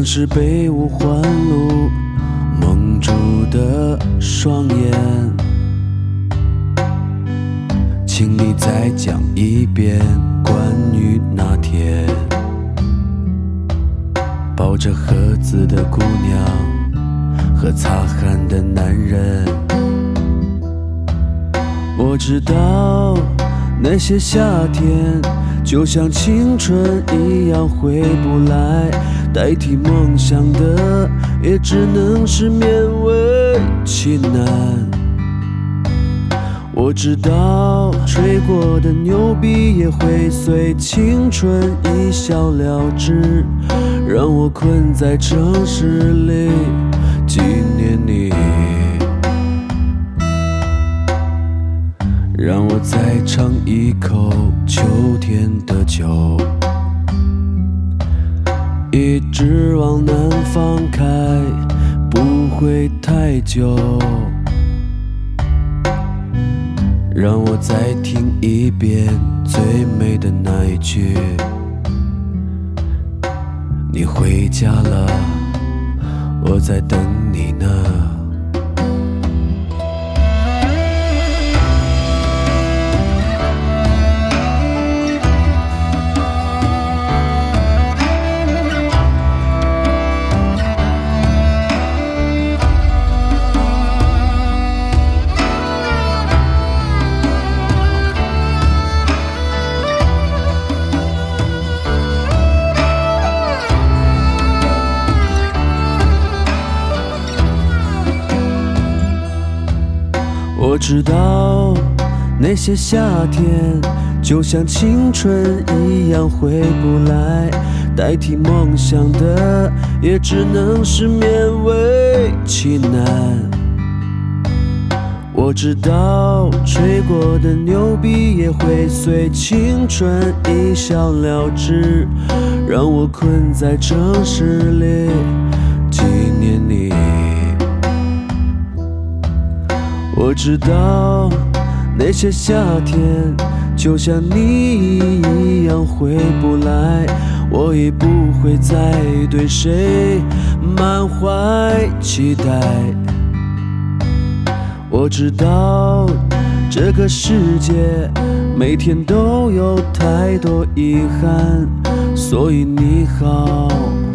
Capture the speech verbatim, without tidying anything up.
是被五环路蒙住的双眼。请你再讲一遍关于那天抱着盒子的姑娘和擦汗的男人。我知道那些夏天就像青春一样回不来，代替梦想的也只能是勉为其难。我知道吹过的牛逼也会随青春一笑了之，让我困在城市里纪念你。让我再尝一口秋天的酒，一直往南方开，不会太久。让我再听一遍最美的那一句，你回家了，我在等你呢。我知道那些夏天就像青春一样回不来，代替梦想的也只能是勉为其难。我知道吹过的牛逼也会随青春一笑了之，让我困在城市里纪念你。我知道那些夏天就像你一样回不来，我已不会再对谁满怀期待。我知道这个世界每天都有太多遗憾，所以你好